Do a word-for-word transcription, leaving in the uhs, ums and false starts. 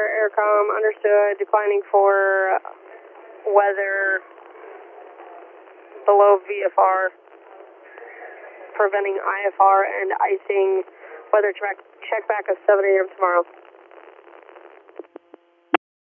Aircom, understood, declining for weather below V F R, preventing I F R and icing, weather track, check back at seven A M tomorrow.